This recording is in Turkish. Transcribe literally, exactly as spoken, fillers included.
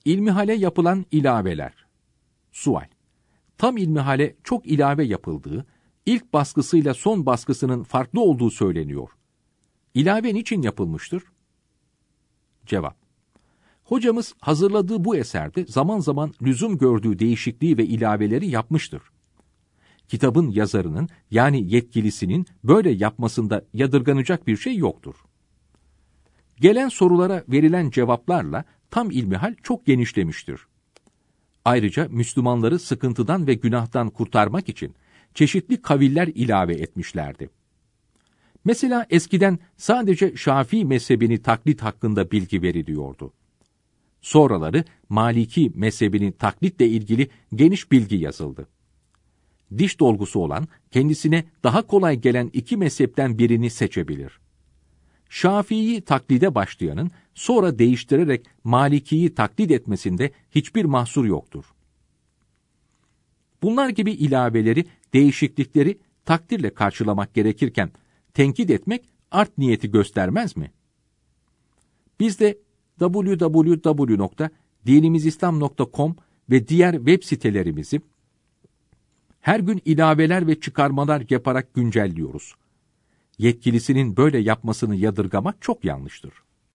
İlmihale yapılan ilaveler. Sual: Tam ilmihale çok ilave yapıldığı, ilk baskısıyla son baskısının farklı olduğu söyleniyor. İlave niçin yapılmıştır? Cevap: Hocamız hazırladığı bu eserde zaman zaman lüzum gördüğü değişikliği ve ilaveleri yapmıştır. Kitabın yazarının, yani yetkilisinin böyle yapmasında yadırganacak bir şey yoktur. Gelen sorulara verilen cevaplarla tam ilmihal çok genişlemiştir. Ayrıca Müslümanları sıkıntıdan ve günahtan kurtarmak için çeşitli kaviller ilave etmişlerdi. Mesela eskiden sadece Şafii mezhebini taklit hakkında bilgi veriliyordu. Sonraları Maliki mezhebinin taklitle ilgili geniş bilgi yazıldı. Diş dolgusu olan, kendisine daha kolay gelen iki mezhepten birini seçebilir. Şafii'yi taklide başlayanın sonra değiştirerek Maliki'yi taklit etmesinde hiçbir mahsur yoktur. Bunlar gibi ilaveleri, değişiklikleri takdirle karşılamak gerekirken tenkit etmek art niyeti göstermez mi? Biz de double-u double-u double-u nokta dinimizislam nokta com ve diğer web sitelerimizi her gün ilaveler ve çıkarmalar yaparak güncelliyoruz. Yetkilisinin böyle yapmasını yadırgamak çok yanlıştır.